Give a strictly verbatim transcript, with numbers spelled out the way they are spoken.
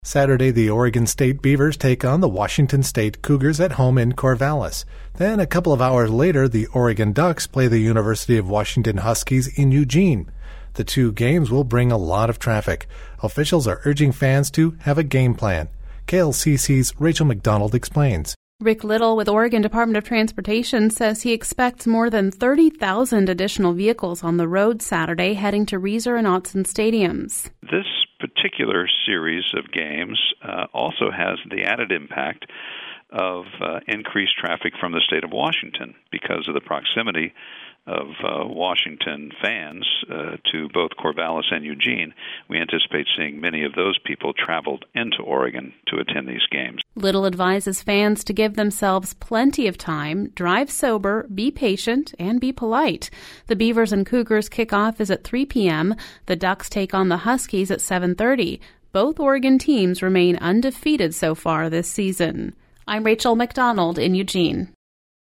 Saturday, the Oregon State Beavers take on the Washington State Cougars at home in Corvallis. Then, a couple of hours later, the Oregon Ducks play the University of Washington Huskies in Eugene. The two games will bring a lot of traffic. Officials are urging fans to have a game plan. K L C C's Rachel McDonald explains. Rick Little with Oregon Department of Transportation says he expects more than thirty thousand additional vehicles on the road Saturday heading to Reser and Autzen stadiums. This particular series of games uh, also has the added impact of uh, increased traffic from the state of Washington because of the proximity of uh, Washington fans uh, to both Corvallis and Eugene. We anticipate seeing many of those people traveled into Oregon to attend these games. Little advises fans to give themselves plenty of time, drive sober, be patient, and be polite. The Beavers and Cougars kickoff is at three p.m. The Ducks take on the Huskies at seven thirty. Both Oregon teams remain undefeated so far this season. I'm Rachel McDonald in Eugene.